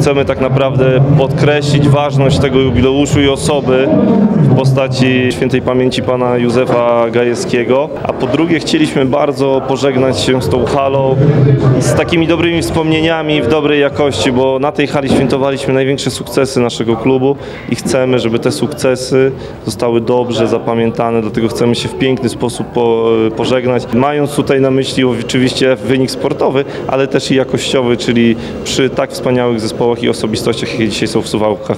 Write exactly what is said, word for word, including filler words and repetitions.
chcemy tak naprawdę podkreślić ważność tego jubileuszu i osoby w postaci świętej pamięci pana Józefa Gajewskiego, a po drugie chcieliśmy bardzo pożegnać się z tą halą z takimi dobrymi wspomnieniami w dobrej jakości, bo na tej hali świętowaliśmy największe sukcesy naszego klubu i chcemy, żeby te sukcesy zostały dobrze zapamiętane, dlatego chcemy się w piękny sposób po, pożegnać, mając tutaj na myśli oczywiście wynik sportowy, ale też i jakościowy, czyli przy tak wspaniałych zespołach i osobistościach, jakie dzisiaj są w Suwałkach.